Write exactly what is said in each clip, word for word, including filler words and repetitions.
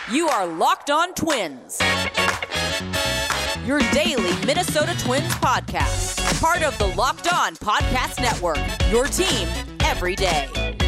You are Locked On Twins, your daily Minnesota Twins podcast. Part of the Locked On Podcast Network, your team every day.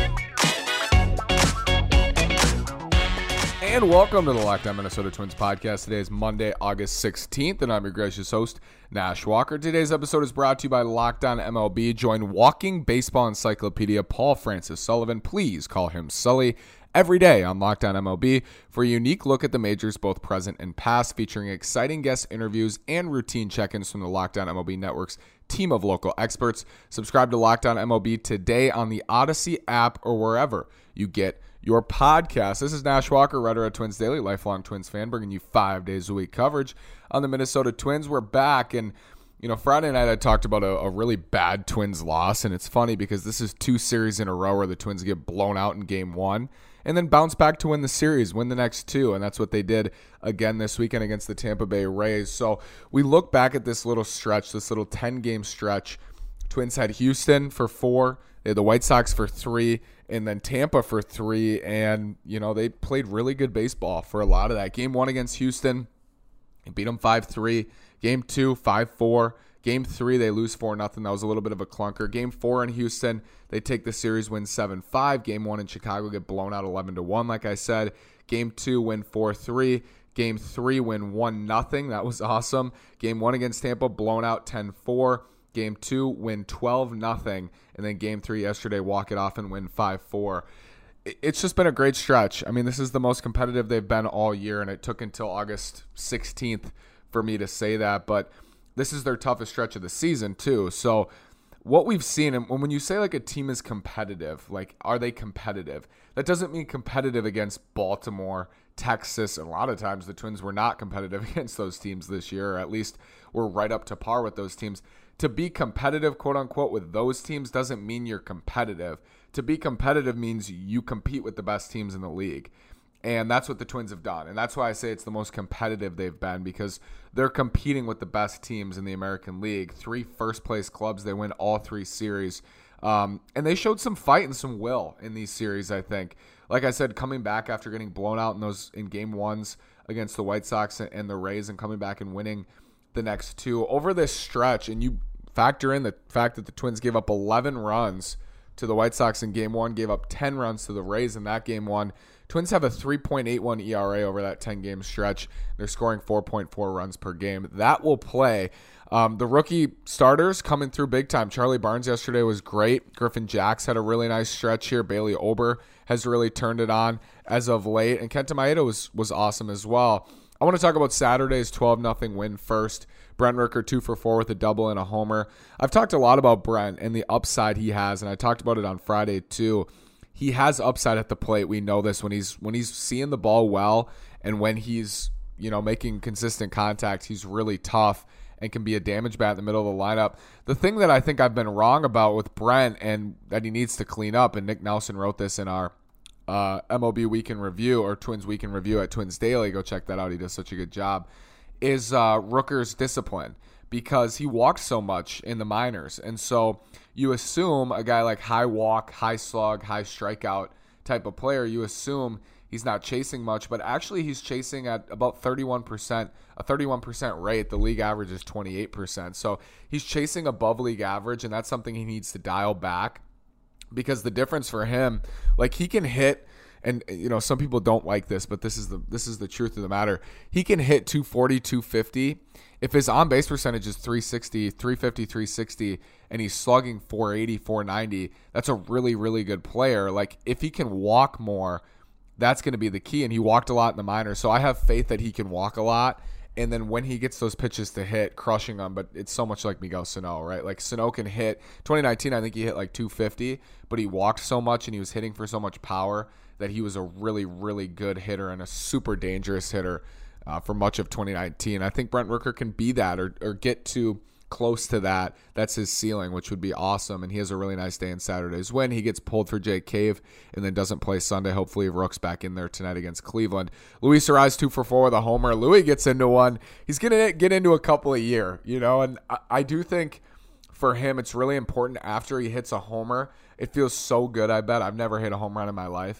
And welcome to the Locked On Minnesota Twins podcast. Today is Monday, August sixteenth, and I'm your gracious host, Nash Walker. Today's episode is brought to you by Locked On M L B. Join walking baseball encyclopedia Paul Francis Sullivan. Please call him Sully every day on Locked On M L B for a unique look at the majors, both present and past, featuring exciting guest interviews and routine check-ins from the Locked On M L B Network's team of local experts. Subscribe to Locked On M L B today on the Odyssey app or wherever you get your podcast. This is Nash Walker, writer at Twins Daily, lifelong Twins fan, bringing you five days a week coverage on the Minnesota Twins. We're back, and you know, Friday night I talked about a, a really bad Twins loss, and it's funny because this is two series in a row where the Twins get blown out in game one and then bounce back to win the series, win the next two, and that's what they did again this weekend against the Tampa Bay Rays. So we look back at this little stretch, this little ten-game stretch. Twins had Houston for four, they had the White Sox for three, and then Tampa for three, and, you know, they played really good baseball for a lot of that. Game one against Houston, they beat them five three. Game two, five four. Game three, they lose four nothing. That was a little bit of a clunker. Game four in Houston, they take the series, win seven five. Game one in Chicago, get blown out eleven to one, like I said. Game two, win four three. Game three, win one nothing. That was awesome. Game one against Tampa, blown out ten four. Game two, win twelve nothing. And then game three yesterday, walk it off and win five four. It's just been a great stretch. I mean, this is the most competitive they've been all year, and it took until August sixteenth for me to say that. But this is their toughest stretch of the season, too. So what we've seen, and when you say like a team is competitive, like are they competitive? That doesn't mean competitive against Baltimore, Texas. And a lot of times the Twins were not competitive against those teams this year, or at least were right up to par with those teams. To be competitive, quote unquote, with those teams doesn't mean you're competitive. To be competitive means you compete with the best teams in the league. And that's what the Twins have done. And that's why I say it's the most competitive they've been, because they're competing with the best teams in the American League. Three first-place clubs. They win all three series. Um, and they showed some fight and some will in these series, I think. Like I said, coming back after getting blown out in those in game ones against the White Sox and the Rays, and coming back and winning the next two. Over this stretch, and you factor in the fact that the Twins gave up eleven runs to the White Sox in game one, gave up ten runs to the Rays in that game one. Twins have a three point eight one E R A over that ten-game stretch. They're scoring four point four runs per game. That will play. Um, the rookie starters coming through big time. Charlie Barnes yesterday was great. Griffin Jax had a really nice stretch here. Bailey Ober has really turned it on as of late. And Kenta Maeda was, was awesome as well. I want to talk about Saturday's twelve nothing win first. Brent Rooker two for four with a double and a homer. I've talked a lot about Brent and the upside he has, and I talked about it on Friday too. He has upside at the plate. We know this when he's when he's seeing the ball well, and when he's, you know, making consistent contact, he's really tough and can be a damage bat in the middle of the lineup. The thing that I think I've been wrong about with Brent, and that he needs to clean up, and Nick Nelson wrote this in our uh, M L B Weekend Review, or Twins Weekend Review at Twins Daily. Go check that out. He does such a good job. Is uh, Rooker's discipline, because he walked so much in the minors. And so you assume a guy like high walk, high slug, high strikeout type of player, you assume he's not chasing much, but actually he's chasing at about thirty-one percent, a thirty-one percent rate. The league average is twenty-eight percent. So he's chasing above league average, and that's something he needs to dial back, because the difference for him, like he can hit, and you know, some people don't like this, but this is the this is the truth of the matter. He can hit two forty, two fifty. If his on-base percentage is three sixty, three fifty, three sixty, and he's slugging four eighty, four ninety, that's a really, really good player. Like, if he can walk more, that's going to be the key, and he walked a lot in the minors. So I have faith that he can walk a lot, and then when he gets those pitches to hit, crushing them. But it's so much like Miguel Sano, right? Like, Sano can hit. twenty nineteen, I think he hit like two fifty, but he walked so much and he was hitting for so much power that he was a really, really good hitter and a super dangerous hitter uh, for much of twenty nineteen. I think Brent Rooker can be that, or, or get to close to that. That's his ceiling, which would be awesome. And he has a really nice day in Saturday's win. He gets pulled for Jake Cave and then doesn't play Sunday. Hopefully Rook's back in there tonight against Cleveland. Luis Arraez two for four with a homer. Louis gets into one. He's going to get into a couple a year, you know, and I, I do think for him it's really important after he hits a homer. It feels so good, I bet. I've never hit a home run in my life,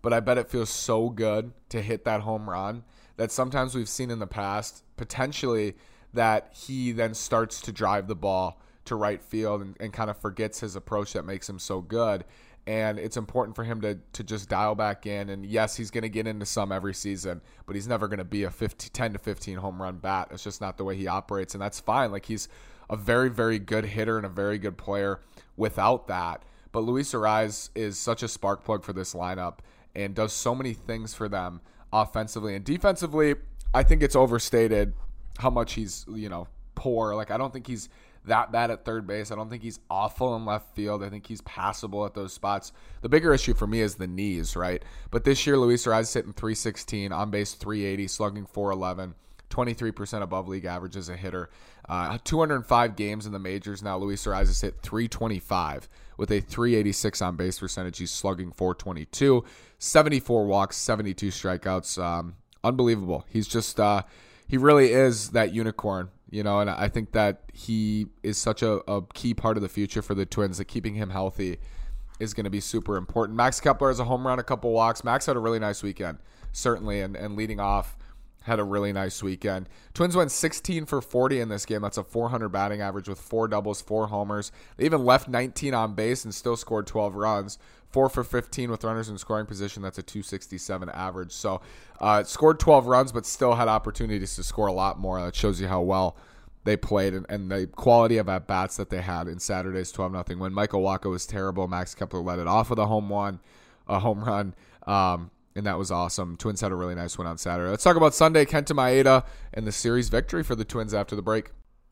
but I bet it feels so good to hit that home run that sometimes we've seen in the past, potentially, that he then starts to drive the ball to right field and, and kind of forgets his approach that makes him so good. And it's important for him to to just dial back in. And yes, he's going to get into some every season, but he's never going to be a fifteen, ten to fifteen home run bat. It's just not the way he operates, and that's fine. Like, he's a very, very good hitter and a very good player without that. But Luis Arraez is such a spark plug for this lineup and does so many things for them offensively and defensively. I think it's overstated how much he's, you know, poor. Like, I don't think he's that bad at third base. I don't think he's awful in left field. I think he's passable at those spots. The bigger issue for me is the knees, right? But this year, Luis Arraez is hitting three sixteen, on base three eighty, slugging four eleven, twenty-three percent above league average as a hitter. Uh, two hundred five games in the majors now. Luis Arraez has hit three twenty-five with a three eighty-six on base percentage. He's slugging four twenty-two, seventy-four walks, seventy-two strikeouts. Um, unbelievable. He's just, uh, he really is that unicorn. You know, and I think that he is such a, a key part of the future for the Twins, that keeping him healthy is going to be super important. Max Kepler has a home run, a couple walks. Max had a really nice weekend, certainly, and, and leading off had a really nice weekend. Twins went sixteen for forty in this game. That's a four hundred batting average with four doubles, four homers. They even left nineteen on base and still scored twelve runs. four for fifteen with runners in scoring position. That's a two sixty-seven average. So uh, scored twelve runs, but still had opportunities to score a lot more. That shows you how well they played and, and the quality of at-bats that they had in Saturday's twelve nothing win. Michael Wacha was terrible. Max Kepler led it off with a home run, a home run, um, and that was awesome. Twins had a really nice win on Saturday. Let's talk about Sunday. Kenta Maeda and the series victory for the Twins after the break.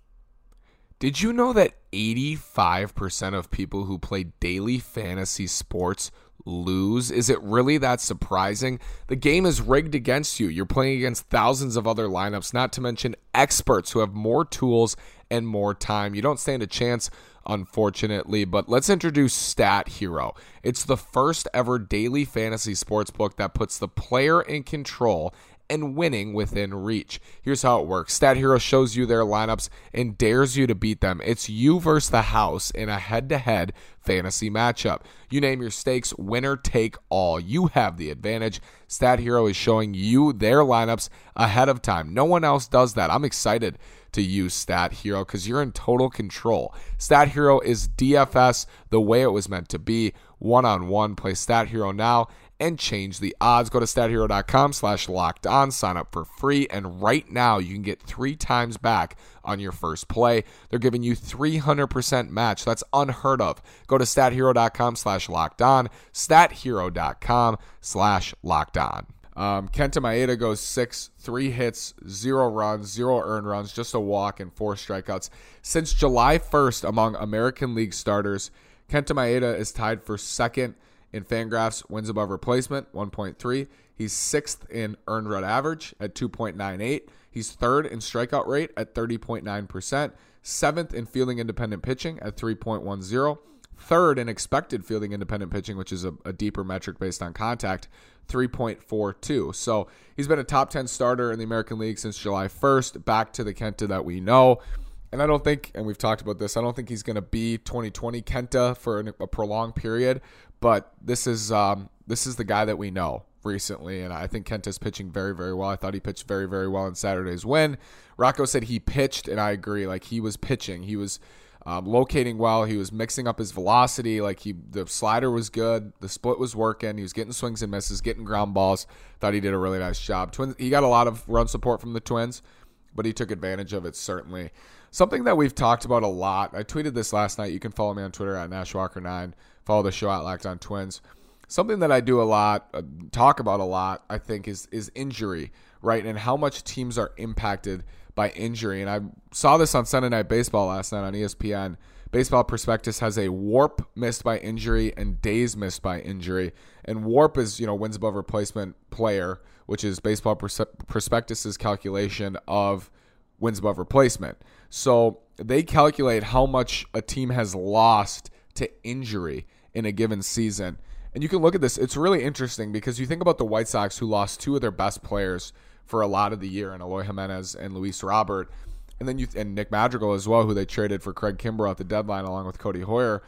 Did you know that eighty-five percent of people who play daily fantasy sports lose? Is it really that surprising? The game is rigged against you. You're playing against thousands of other lineups, not to mention experts who have more tools and more time. You don't stand a chance, unfortunately, but let's introduce Stat Hero. It's the first ever daily fantasy sports book that puts the player in control and winning within reach. Here's how it works. Stat Hero shows you their lineups and dares you to beat them. It's you versus the house in a head-to-head fantasy matchup. You name your stakes, winner take all. You have the advantage. Stat Hero is showing you their lineups ahead of time. No one else does that. I'm excited to use Stat Hero because you're in total control. Stat Hero is D F S the way it was meant to be. One-on-one. Play Stat Hero now and change the odds. Go to stathero.com slash locked on. Sign up for free. And right now you can get three times back on your first play. They're giving you three hundred percent match. That's unheard of. Go to stathero.com slash locked on. stathero.com slash locked on. Um, Kenta Maeda goes six, three hits, zero runs, zero earned runs, just a walk and four strikeouts. Since July first among American League starters, Kenta Maeda is tied for second in Fangraphs wins above replacement, one point three. He's sixth in earned run average at two point nine eight. He's third in strikeout rate at thirty point nine percent. Seventh in fielding independent pitching at three point one oh. Third in expected fielding independent pitching, which is a, a deeper metric based on contact, three point four two. So he's been a top ten starter in the American League since July first, back to the Kenta that we know. And I don't think, and we've talked about this, I don't think he's going to be twenty twenty Kenta for an, a prolonged period, but this is um, this is the guy that we know recently, and I think Kenta's pitching very, very well. I thought he pitched very, very well in Saturday's win. Rocco said he pitched, and I agree. Like, he was pitching. He was um, locating well. He was mixing up his velocity. Like, he, the slider was good. The split was working. He was getting swings and misses, getting ground balls. Thought he did a really nice job. Twins, he got a lot of run support from the Twins, but he took advantage of it, certainly. Something that we've talked about a lot. I tweeted this last night. You can follow me on Twitter at Nash Walker nine. Follow the show at Locked On Twins. Something that I do a lot, uh, talk about a lot, I think, is is injury, right? And how much teams are impacted by injury. And I saw this on Sunday Night Baseball last night on E S P N. Baseball Prospectus has a WARP missed by injury and days missed by injury. And WARP is, you know, wins above replacement player, which is Baseball Prospectus's calculation of wins above replacement. So they calculate how much a team has lost to injury in a given season. And you can look at this. It's really interesting because you think about the White Sox, who lost two of their best players for a lot of the year, in Eloy Jimenez and Luis Robert, and then you and Nick Madrigal as well, who they traded for Craig Kimbrell at the deadline along with Cody Hoyer.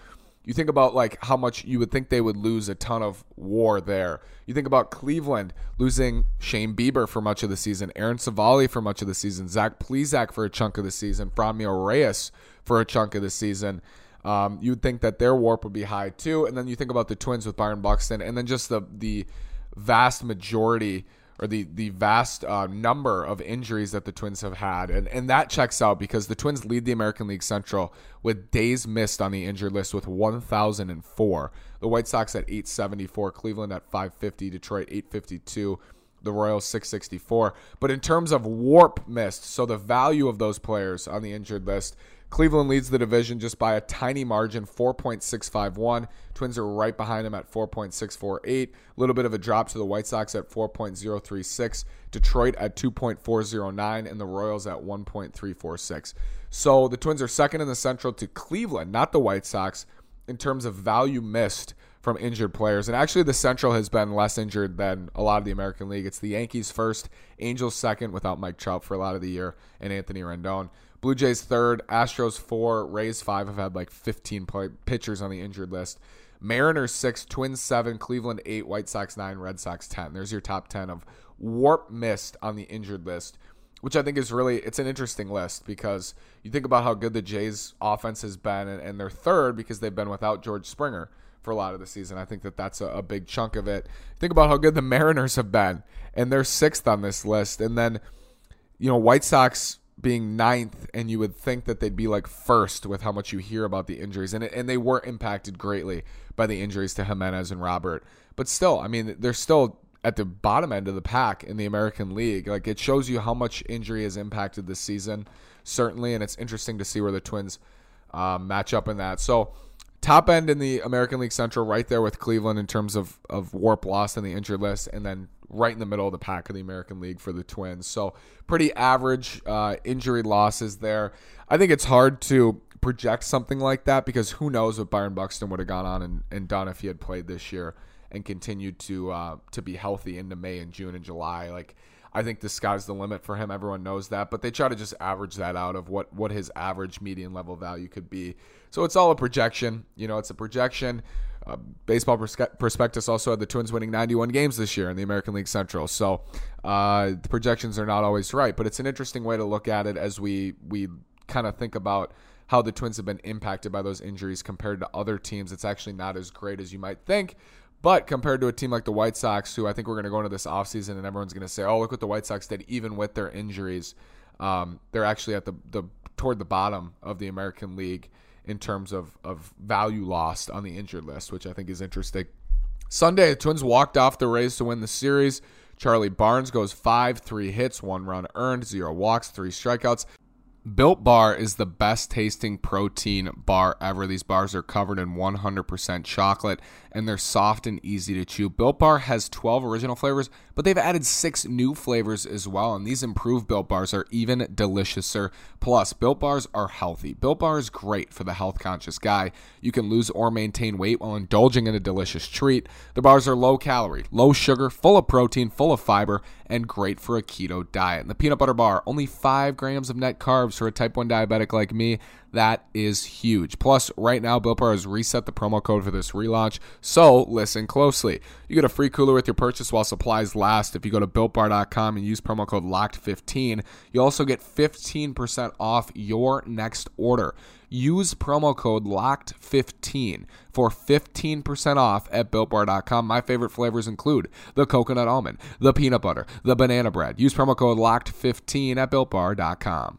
You think about like how much you would think they would lose a ton of war there. You think about Cleveland losing Shane Bieber for much of the season, Aaron Savali for much of the season, Zach Plesac for a chunk of the season, Franmil Reyes for a chunk of the season. Um, you would think that their warp would be high too. And then you think about the Twins with Byron Buxton, and then just the the vast majority or the the vast uh, number of injuries that the Twins have had. And, and that checks out because the Twins lead the American League Central with days missed on the injured list with one thousand four. The White Sox at eight seventy-four, Cleveland at five fifty, Detroit eight fifty-two, the Royals six sixty-four. But in terms of warp missed, so the value of those players on the injured list, Cleveland leads the division just by a tiny margin, four point six five one. Twins are right behind them at four point six four eight. A little bit of a drop to the White Sox at four point zero three six. Detroit at two point four zero nine, and the Royals at one point three four six. So the Twins are second in the Central to Cleveland, not the White Sox, in terms of value missed from injured players. And actually the Central has been less injured than a lot of the American League. It's the Yankees first, Angels second without Mike Trout for a lot of the year, and Anthony Rendon. Blue Jays third, Astros four, Rays five have had like fifteen play- pitchers on the injured list. Mariners six, Twins seven, Cleveland eight, White Sox nine, Red Sox ten. There's your top ten of warp missed on the injured list, which I think is really, it's an interesting list because you think about how good the Jays offense has been, and, and they're third because they've been without George Springer for a lot of the season. I think that that's a, a big chunk of it. Think about how good the Mariners have been, and they're sixth on this list. And then, you know, White Sox being ninth, and you would think that they'd be like first with how much you hear about the injuries. And, and they were impacted greatly by the injuries to Jimenez and Robert. But still, I mean, they're still at the bottom end of the pack in the American League. Like, it shows you how much injury has impacted this season, certainly, and it's interesting to see where the Twins um, match up in that. So, top end in the American League Central, right there with Cleveland in terms of, of warp lost on the injured list, and then right in the middle of the pack of the American League for the Twins. So pretty average uh, injury losses there. I think it's hard to project something like that because who knows what Byron Buxton would have gone on and, and done if he had played this year and continued to uh, to be healthy into May and June and July. Like, I think the sky's the limit for him. Everyone knows that, but they try to just average that out of what, what his average median level value could be. So it's all a projection. You know, it's a projection. Uh, Baseball Prospectus also had the Twins winning ninety-one games this year in the American League Central. So uh, the projections are not always right, but it's an interesting way to look at it as we we kind of think about how the Twins have been impacted by those injuries compared to other teams. It's actually not as great as you might think. But compared to a team like the White Sox, who I think we're going to go into this offseason and everyone's going to say, oh, look what the White Sox did even with their injuries. Um, they're actually at the, the toward the bottom of the American League in terms of, of value lost on the injured list, which I think is interesting. Sunday, the Twins walked off the Rays to win the series. Charlie Barnes goes five, three hits, one run earned, zero walks, three strikeouts. Built Bar is the best tasting protein bar ever. These bars are covered in one hundred percent chocolate, and they're soft and easy to chew. Built Bar has twelve original flavors, but they've added six new flavors as well, and these improved Built Bars are even deliciouser. Plus, Built Bars are healthy. Built Bar is great for the health-conscious guy. You can lose or maintain weight while indulging in a delicious treat. The bars are low-calorie, low-sugar, full of protein, full of fiber, and great for a keto diet. And the peanut butter bar, only five grams of net carbs for a type one diabetic like me. That is huge. Plus, right now, Built Bar has reset the promo code for this relaunch, so listen closely. You get a free cooler with your purchase while supplies last. If you go to built bar dot com and use promo code locked fifteen, you also get fifteen percent off your next order. Use promo code locked fifteen for fifteen percent off at built bar dot com. My favorite flavors include the coconut almond, the peanut butter, the banana bread. Use promo code locked fifteen at built bar dot com.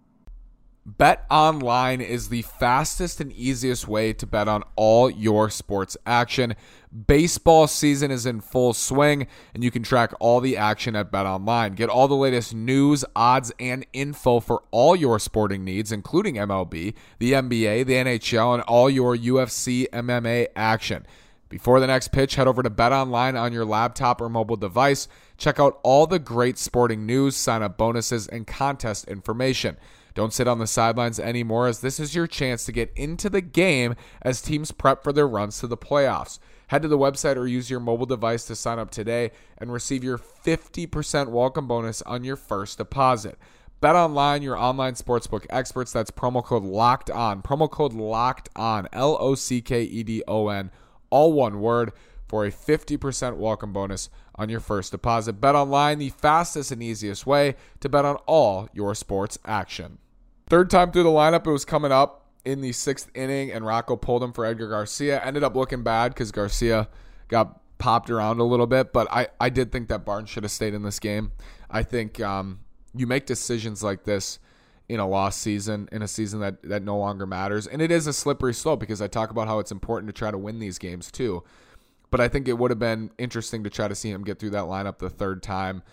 BetOnline is the fastest and easiest way to bet on all your sports action. Baseball season is in full swing, and you can track all the action at BetOnline. Get all the latest news, odds, and info for all your sporting needs, including M L B, the N B A, the N H L, and all your U F C M M A action. Before the next pitch, head over to BetOnline on your laptop or mobile device. Check out all the great sporting news, sign-up bonuses, and contest information. Don't sit on the sidelines anymore, as this is your chance to get into the game as teams prep for their runs to the playoffs. Head to the website or use your mobile device to sign up today and receive your fifty percent welcome bonus on your first deposit. BetOnline, your online sportsbook experts. That's promo code LOCKED ON. Promo code LOCKED ON. L O C K E D O N. All one word for a fifty percent welcome bonus on your first deposit. BetOnline, the fastest and easiest way to bet on all your sports action. Third time through the lineup, it was coming up in the sixth inning, and Rocco pulled him for Edgar Garcia. Ended up looking bad because Garcia got popped around a little bit, but I, I did think that Barnes should have stayed in this game. I think um, you make decisions like this in a lost season, in a season that, that no longer matters. And it is a slippery slope because I talk about how it's important to try to win these games too. But I think it would have been interesting to try to see him get through that lineup the third time.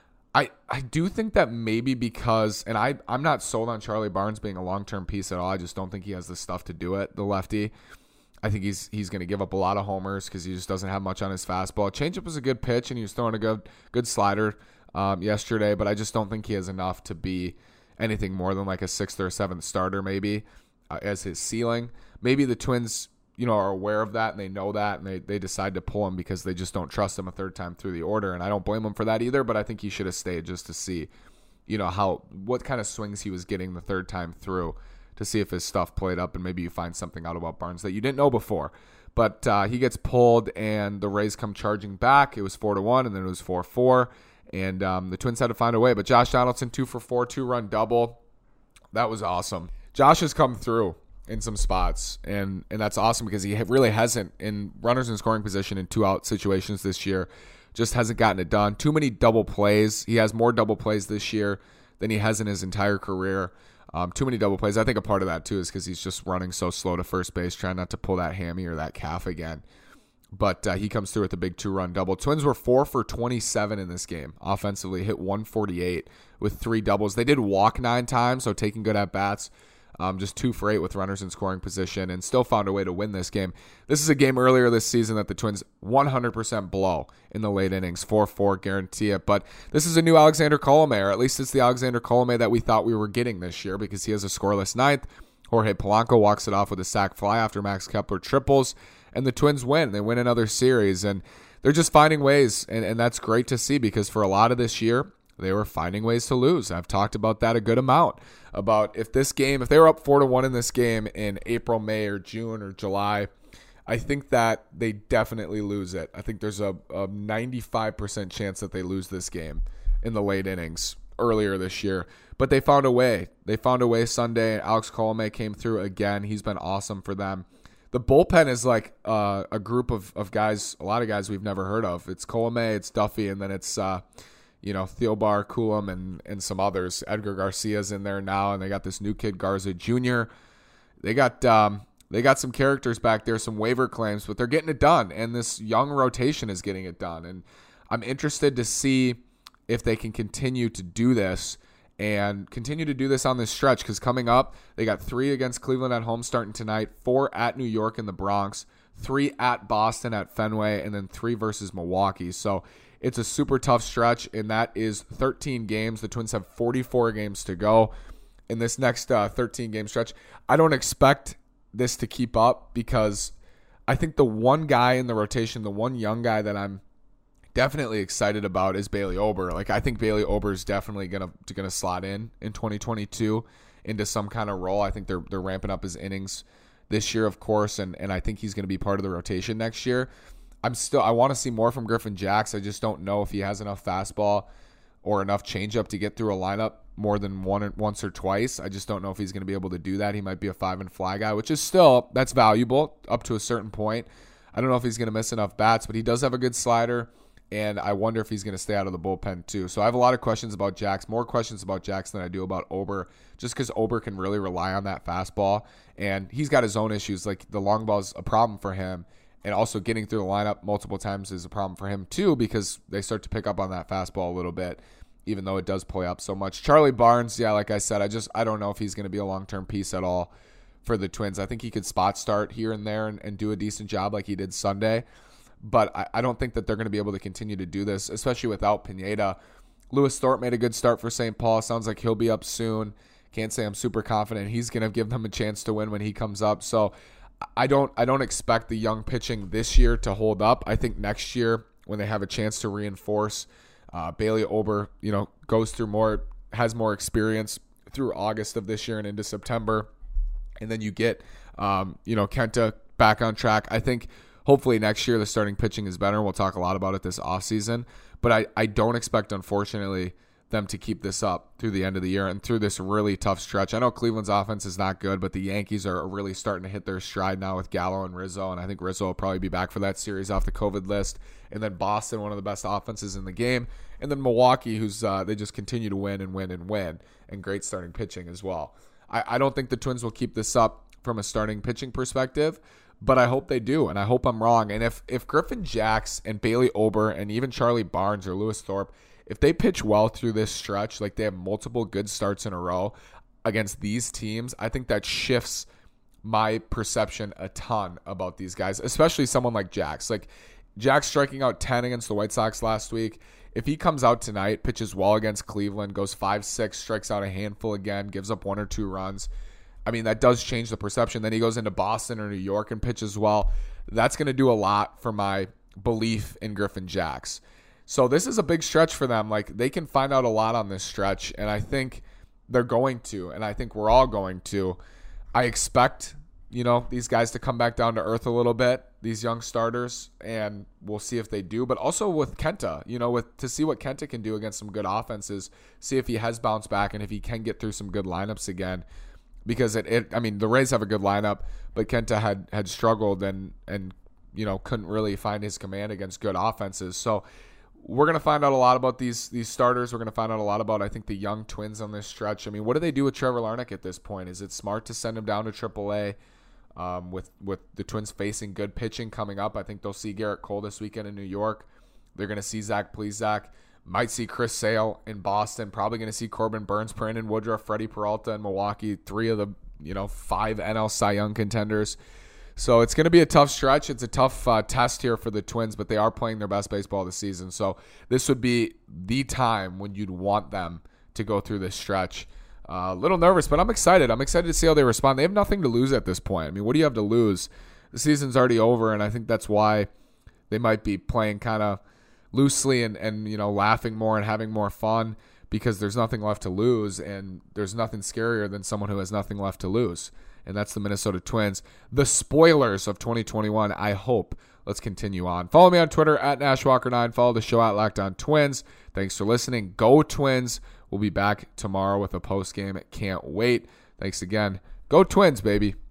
I, I do think that maybe because, and I, I'm not sold on Charlie Barnes being a long-term piece at all. I just don't think he has the stuff to do it, the lefty. I think he's he's going to give up a lot of homers because he just doesn't have much on his fastball. Changeup was a good pitch, and he was throwing a good good slider um, yesterday, but I just don't think he has enough to be anything more than like a sixth or seventh starter maybe uh, as his ceiling. Maybe the Twins, you know, are aware of that and they know that, and they, they decide to pull him because they just don't trust him a third time through the order, and I don't blame him for that either, but I think he should have stayed just to see, you know, how what kind of swings he was getting the third time through, to see if his stuff played up, and maybe you find something out about Barnes that you didn't know before. But uh, he gets pulled, and the Rays come charging back. It was four to one, and then it was four four, and um, the Twins had to find a way. But Josh Donaldson, two for four, two-run double. That was awesome. Josh has come through in some spots, and, and that's awesome because he really hasn't, in runners in scoring position in two-out situations this year, just hasn't gotten it done. Too many double plays. He has more double plays this year than he has in his entire career. Um, too many double plays. I think a part of that, too, is because he's just running so slow to first base, trying not to pull that hammy or that calf again. But uh, he comes through with a big two-run double. Twins were four for twenty-seven in this game. Offensively, hit one forty-eight with three doubles. They did walk nine times, so taking good at-bats. Um, just two for eight with runners in scoring position, and still found a way to win this game. This is a game earlier this season that the Twins one hundred percent blow in the late innings, four four, guarantee it. But this is a new Alexander Colomé, or at least it's the Alexander Colomé that we thought we were getting this year, because he has a scoreless ninth. Jorge Polanco walks it off with a sac fly after Max Kepler triples, and the Twins win. They win another series, and they're just finding ways, and, and that's great to see, because for a lot of this year, they were finding ways to lose. I've talked about that a good amount, about if this game, if they were up four to one in this game in April, May, or June, or July, I think that they definitely lose it. I think there's a, a ninety-five percent chance that they lose this game in the late innings earlier this year. But they found a way. They found a way Sunday, and Alex Colomé came through again. He's been awesome for them. The bullpen is like uh, a group of, of guys, a lot of guys we've never heard of. It's Colomé, it's Duffy, and then it's uh, you know, Theobar, Coulomb, and, and some others. Edgar Garcia's in there now, and they got this new kid, Garza Junior They got um, they got some characters back there, some waiver claims, but they're getting it done, and this young rotation is getting it done. And I'm interested to see if they can continue to do this and continue to do this on this stretch, because coming up, they got three against Cleveland at home starting tonight, four at New York in the Bronx, three at Boston at Fenway, and then three versus Milwaukee. So it's a super tough stretch, and that is thirteen games. The Twins have forty-four games to go in this next uh, thirteen-game stretch. I don't expect this to keep up, because I think the one guy in the rotation, the one young guy that I'm definitely excited about is Bailey Ober. Like, I think Bailey Ober is definitely gonna gonna slot in in twenty twenty-two into some kind of role. I think they're they're ramping up his innings this year, of course, and and I think he's going to be part of the rotation next year. I'm still I want to see more from Griffin Jax. I just don't know if he has enough fastball or enough changeup to get through a lineup more than one once or twice. I just don't know if he's going to be able to do that. He might be a five and fly guy, which is still, that's valuable up to a certain point. I don't know if he's going to miss enough bats, but he does have a good slider, and I wonder if he's going to stay out of the bullpen too. So I have a lot of questions about Jax, more questions about Jax than I do about Ober, just because Ober can really rely on that fastball, and he's got his own issues. Like, the long ball is a problem for him, and also getting through the lineup multiple times is a problem for him too, because they start to pick up on that fastball a little bit, even though it does play up so much. Charlie Barnes, yeah, like I said, I just I don't know if he's going to be a long-term piece at all for the Twins. I think he could spot start here and there and, and do a decent job like he did Sunday, but I, I don't think that they're going to be able to continue to do this, especially without Pineda. Lewis Thorpe made a good start for Saint Paul. Sounds like he'll be up soon. Can't say I'm super confident he's going to give them a chance to win when he comes up. So I don't I don't expect the young pitching this year to hold up. I think next year, when they have a chance to reinforce, uh, Bailey Ober, you know, goes through more has more experience through August of this year and into September. And then you get, um, you know, Kenta back on track. I think hopefully next year the starting pitching is better. We'll talk a lot about it this offseason. But I, I don't expect, unfortunately, them to keep this up through the end of the year and through this really tough stretch. I know Cleveland's offense is not good, but the Yankees are really starting to hit their stride now with Gallo and Rizzo, and I think Rizzo will probably be back for that series off the COVID list. And then Boston, one of the best offenses in the game. And then Milwaukee, who's uh, they just continue to win and win and win, and great starting pitching as well. I, I don't think the Twins will keep this up from a starting pitching perspective, but I hope they do, and I hope I'm wrong. And if, if Griffin Jax and Bailey Ober and even Charlie Barnes or Lewis Thorpe, if they pitch well through this stretch, like they have multiple good starts in a row against these teams, I think that shifts my perception a ton about these guys, especially someone like Jax. Like Jax striking out ten against the White Sox last week. If he comes out tonight, pitches well against Cleveland, goes five six, strikes out a handful again, gives up one or two runs, I mean, that does change the perception. Then he goes into Boston or New York and pitches well. That's going to do a lot for my belief in Griffin Jax. So this is a big stretch for them. Like, they can find out a lot on this stretch, and I think they're going to, and I think we're all going to. I expect, you know, these guys to come back down to earth a little bit, these young starters, and we'll see if they do. But also with Kenta, you know, with to see what Kenta can do against some good offenses, see if he has bounced back and if he can get through some good lineups again. Because it, it I mean, the Rays have a good lineup, but Kenta had had struggled and and you know couldn't really find his command against good offenses. So we're going to find out a lot about these these starters. We're going to find out a lot about, I think, the young Twins on this stretch. I mean, what do they do with Trevor Larnach at this point? Is it smart to send him down to triple A um, with, with the Twins facing good pitching coming up? I think they'll see Garrett Cole this weekend in New York. They're going to see Zach Plesac. Might see Chris Sale in Boston. Probably going to see Corbin Burns, Brandon Woodruff, Freddie Peralta in Milwaukee. Three of the you know five N L Cy Young contenders. So it's going to be a tough stretch. It's a tough uh, test here for the Twins, but they are playing their best baseball this season. So this would be the time when you'd want them to go through this stretch. A uh, little nervous, but I'm excited. I'm excited to see how they respond. They have nothing to lose at this point. I mean, what do you have to lose? The season's already over, and I think that's why they might be playing kind of loosely and, and you know laughing more and having more fun because there's nothing left to lose, and there's nothing scarier than someone who has nothing left to lose. And that's the Minnesota Twins, the spoilers of twenty twenty-one, I hope. Let's continue on. Follow me on Twitter at Nash Walker nine. Follow the show at Locked On Twins. Thanks for listening. Go Twins. We'll be back tomorrow with a post game. Can't wait. Thanks again. Go Twins, baby.